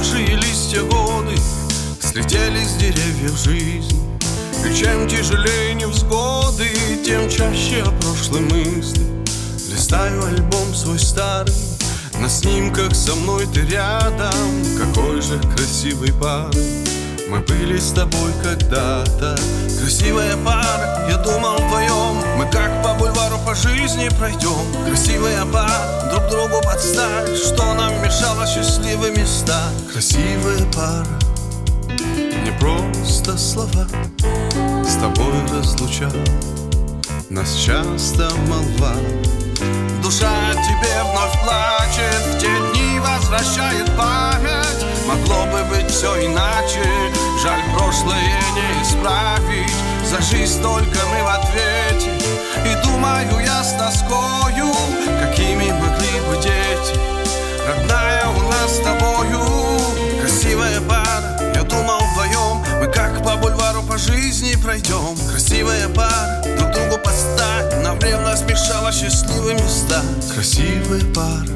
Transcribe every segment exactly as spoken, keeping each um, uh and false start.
Опавшие листья годы слетели с деревьев жизни. И чем тяжелее невзгоды, тем чаще о прошлой мысли. Листаю альбом свой старый, на снимках со мной ты рядом. Какой же красивой парой мы были с тобой когда-то. Красивая пара, я думал вдвоем мы как по бульвару по жизни пройдем. Красивая пара, друг другу подстать, что нам мешало счастливыми стать. Красивая пара, не просто слова с тобой разлучал нас часто молва. Душа тебе вновь плачет, в те дни возвращает память. Могло бы быть все иначе, жаль, прошлое не исправить. За жизнь только мы в ответе, и думаю я с тоскою, какими могли бы дети, родная у нас с тобою. Красивая пара, я думал вдвоем мы как по бульвару по жизни пройдем. Красивая пара, друг другу подстать, нам ревность мешала счастливыми стать. Красивая пара,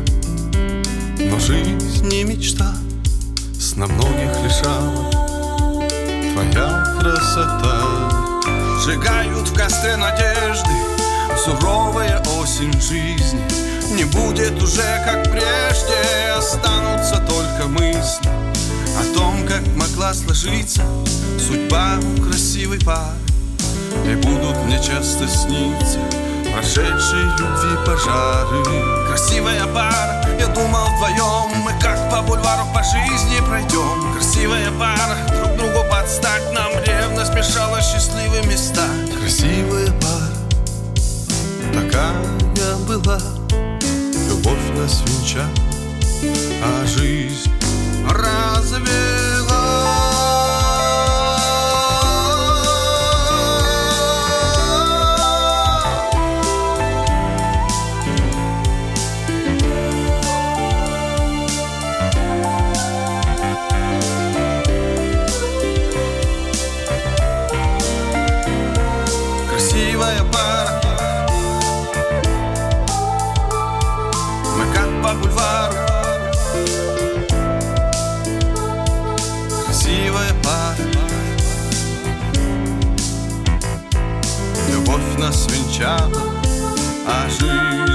но жизнь не мечта, сна многих лишала твоя красота. Сжигают в костре надежды, суровая осень жизни. Не будет уже как прежде, останутся только мысли о том, как могла сложиться судьба у красивой пары. И будут мне часто сниться прошедшие любви пожары. Красивая пара, я думал вдвоем мы как по бульвару по жизни пройдем. Красивая пара, друг другу подстать, нам ревность мешала счастливыми стать. Красивая пара, такая была, любовь нас венчала, а жизнь развела. Красивая пара, мы как по бульвару. Красивая пара, любовь нас венчала, а жизнь